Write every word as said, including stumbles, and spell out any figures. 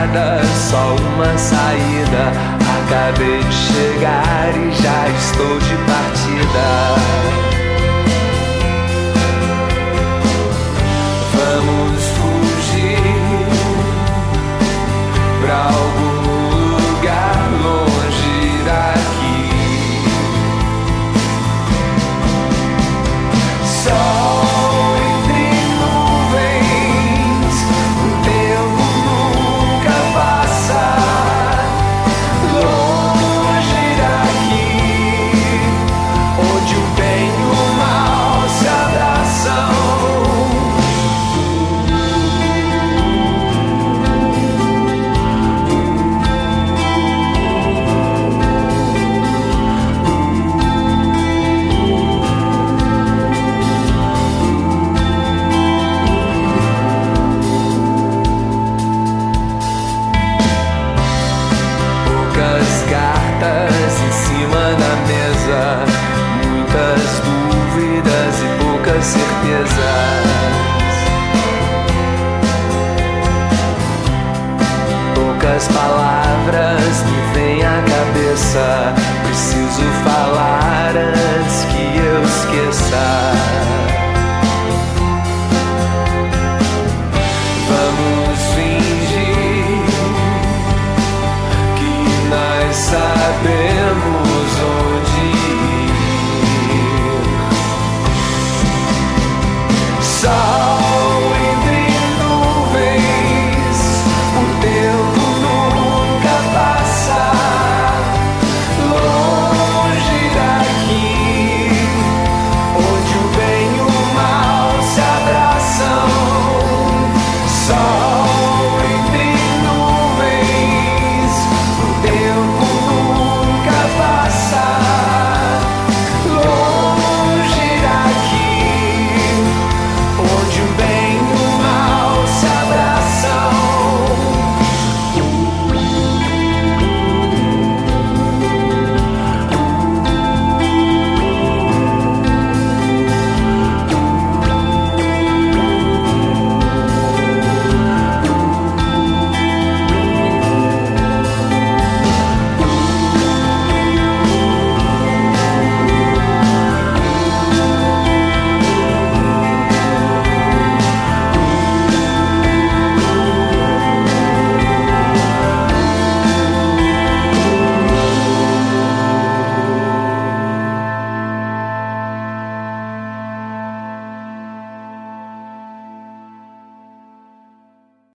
nada, só uma saída. Acabei de chegar e já estou de partida. Vamos fugir pra algum lugar longe daqui. Sol entre nuvens, o tempo nunca passa. Longe daqui, onde o bem e o mal se abraçam. Poucas cartas em cima da mesa, muitas dúvidas e poucas certezas. Poucas palavras me vêm à cabeça, preciso falar antes que eu esqueça.